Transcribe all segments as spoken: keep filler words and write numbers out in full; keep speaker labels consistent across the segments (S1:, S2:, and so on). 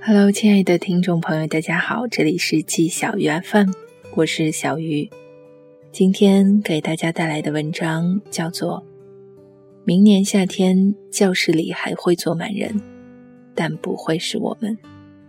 S1: Hello， 亲爱的听众朋友，大家好，这里是季小鱼 F M， 我是小鱼。今天给大家带来的文章叫做明年夏天教室里还会坐满人，但不会是我们。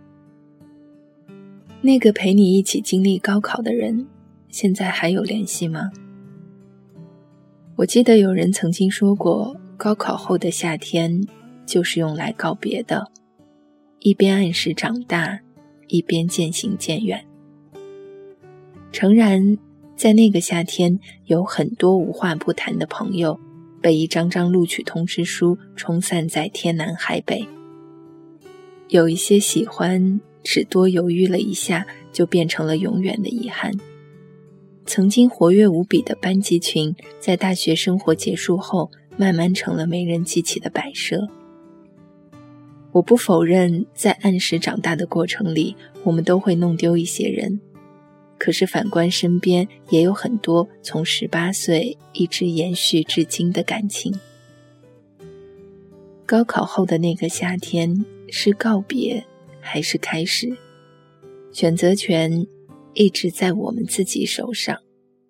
S1: 那个陪你一起经历高考的人，现在还有联系吗？我记得有人曾经说过，高考后的夏天就是用来告别的，一边按时长大，一边渐行渐远。诚然，在那个夏天，有很多无话不谈的朋友被一张张录取通知书冲散在天南海北，有一些喜欢只多犹豫了一下就变成了永远的遗憾。曾经活跃无比的班级群，在大学生活结束后慢慢成了没人记起的摆设。我不否认，在按时长大的过程里，我们都会弄丢一些人，可是反观身边也有很多从十八岁一直延续至今的感情。高考后的那个夏天，是告别还是开始？选择权一直在我们自己手上。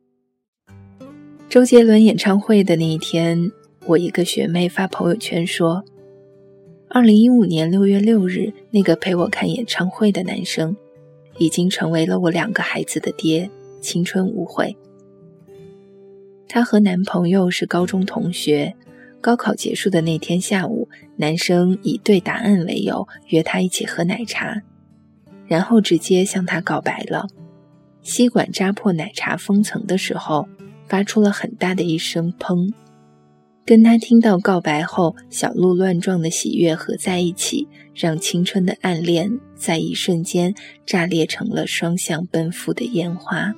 S1: 周杰伦演唱会的那一天，我一个学妹发朋友圈说，二零一五年六月六日，那个陪我看演唱会的男生已经成为了我两个孩子的爹，青春无悔。她和男朋友是高中同学，高考结束的那天下午，男生以对答案为由约她一起喝奶茶，然后直接向她告白了。吸管扎破奶茶封层的时候，发出了很大的一声砰，跟他听到告白后小鹿乱撞的喜悦合在一起，让青春的暗恋在一瞬间炸裂成了双向奔赴的烟花。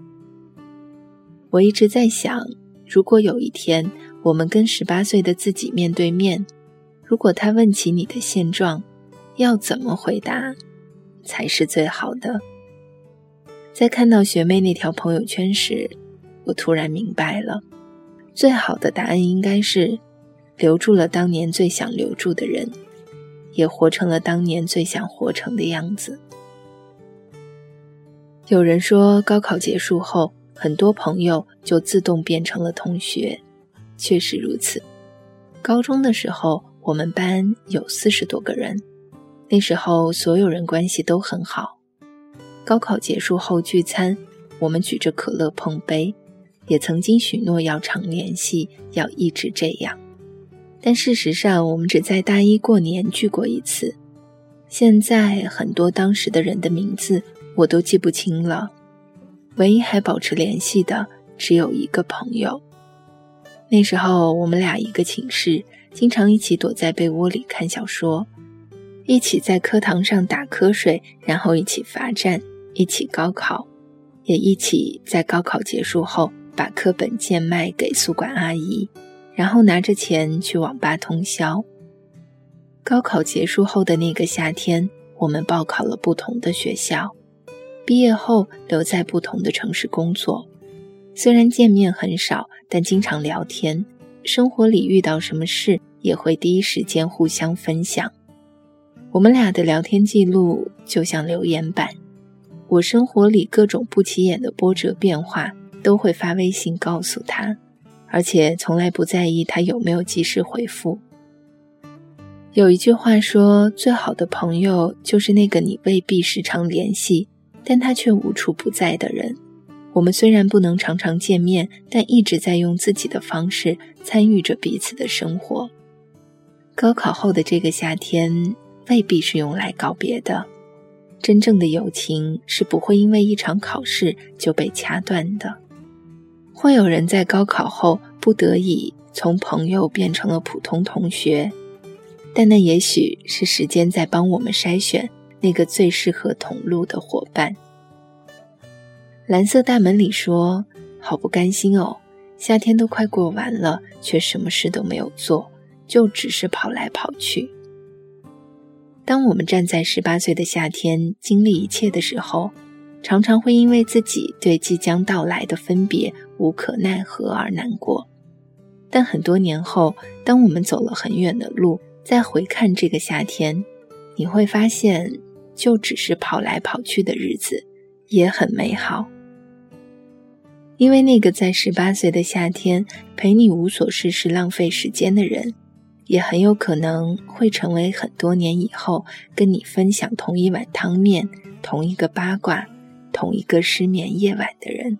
S1: 我一直在想，如果有一天我们跟十八岁的自己面对面，如果他问起你的现状，要怎么回答才是最好的？在看到学妹那条朋友圈时，我突然明白了，最好的答案应该是留住了当年最想留住的人，也活成了当年最想活成的样子。有人说，高考结束后，很多朋友就自动变成了同学，确实如此。高中的时候，我们班有四十多个人，那时候所有人关系都很好。高考结束后聚餐，我们举着可乐碰杯，也曾经许诺要常联系，要一直这样。但事实上，我们只在大一过年聚过一次。现在很多当时的人的名字我都记不清了，唯一还保持联系的只有一个朋友。那时候我们俩一个寝室，经常一起躲在被窝里看小说，一起在课堂上打瞌睡，然后一起罚站，一起高考，也一起在高考结束后把课本贱卖给宿管阿姨，然后拿着钱去网吧通宵。高考结束后的那个夏天，我们报考了不同的学校，毕业后留在不同的城市工作。虽然见面很少，但经常聊天，生活里遇到什么事也会第一时间互相分享。我们俩的聊天记录就像留言板，我生活里各种不起眼的波折变化都会发微信告诉他，而且从来不在意他有没有及时回复。有一句话说，最好的朋友就是那个你未必时常联系，但他却无处不在的人。我们虽然不能常常见面，但一直在用自己的方式参与着彼此的生活。高考后的这个夏天未必是用来告别的，真正的友情是不会因为一场考试就被掐断的。会有人在高考后不得已从朋友变成了普通同学，但那也许是时间在帮我们筛选那个最适合同路的伙伴。蓝色大门里说，好不甘心哦，夏天都快过完了，却什么事都没有做，就只是跑来跑去。当我们站在十八岁的夏天经历一切的时候，常常会因为自己对即将到来的分别无可奈何而难过。但很多年后，当我们走了很远的路，再回看这个夏天，你会发现就只是跑来跑去的日子也很美好。因为那个在十八岁的夏天陪你无所事事浪费时间的人，也很有可能会成为很多年以后跟你分享同一碗汤面、同一个八卦、同一个失眠夜晚的人。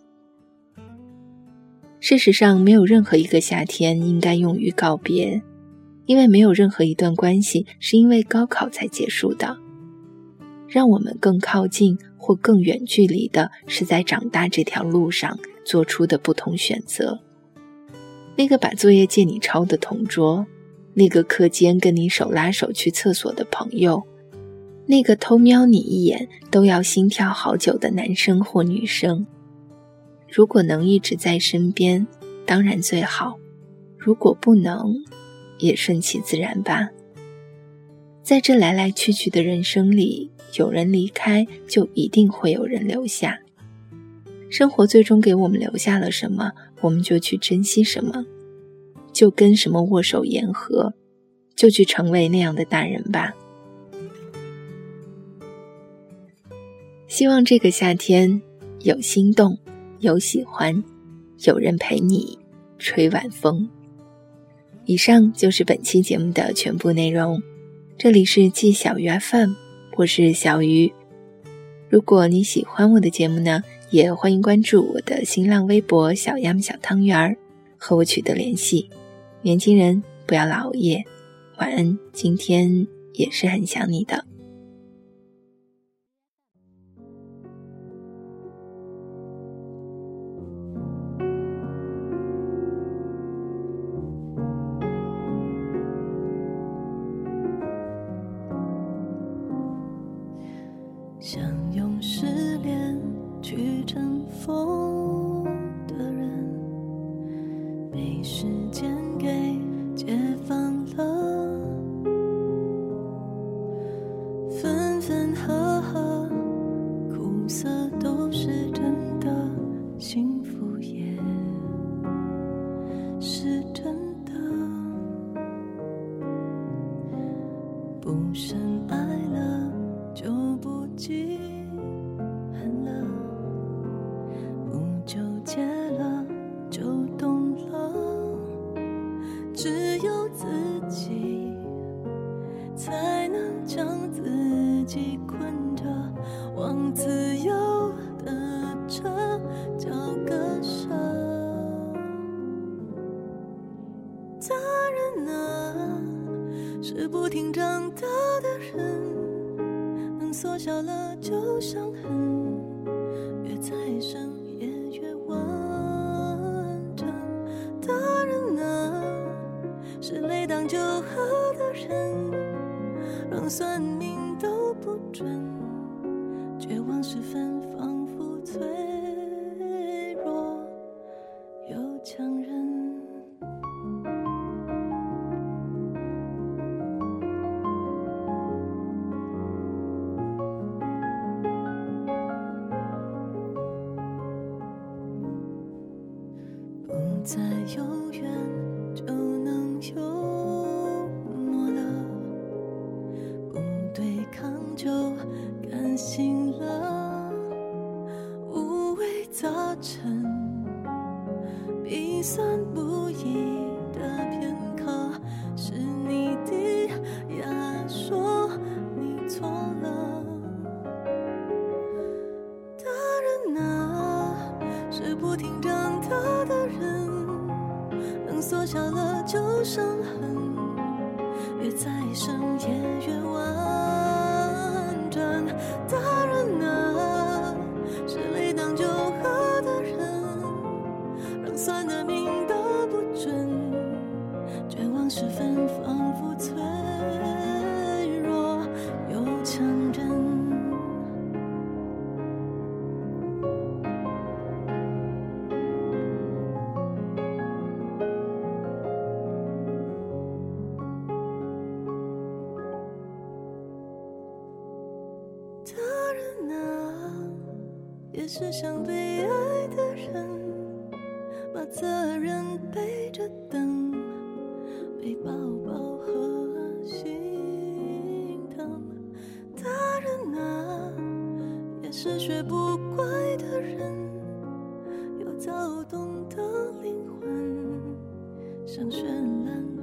S1: 事实上，没有任何一个夏天应该用于告别，因为没有任何一段关系是因为高考才结束的。让我们更靠近或更远距离的是在长大这条路上做出的不同选择。那个把作业借你抄的同桌，那个课间跟你手拉手去厕所的朋友，那个偷瞄你一眼都要心跳好久的男生或女生。如果能一直在身边，当然最好；如果不能，也顺其自然吧。在这来来去去的人生里，有人离开，就一定会有人留下。生活最终给我们留下了什么，我们就去珍惜什么，就跟什么握手言和，就去成为那样的大人吧。希望这个夏天有心动，有喜欢，有人陪你吹晚风。以上就是本期节目的全部内容，这里是季小鱼 F M， 我是小鱼。如果你喜欢我的节目呢，也欢迎关注我的新浪微博小鸭小汤圆儿，和我取得联系。年轻人不要老熬夜，晚安，今天也是很想你的。
S2: 想用失恋去征服的人，被时间给解放了，分分合合，苦涩都是真的，幸福也是真的，不深爱了就不记恨了，不纠结了就懂了，只有自己才能将自己困着，往自由的车交割舍。大人啊，是不停长大的人，缩小了就伤痕，越再深也越完整。大人啊，是泪当酒喝的人，让算命都不准，绝望时分仿佛脆弱又强韧。不再有缘就能有默了，不对抗就甘心了，无谓杂陈，鼻酸不已的片刻，是你的呀说你错了。大人啊，是不停长大的人，能缩小了就伤痕，越再深也越完整。大人啊，是泪当酒喝的人，让算的命都不准，绝望时分仿佛脆弱又强韧。也是想被爱的人，把责任背着等，被抱抱和心疼。大人啊， 是学不乖的人，有躁动的灵魂，像绚烂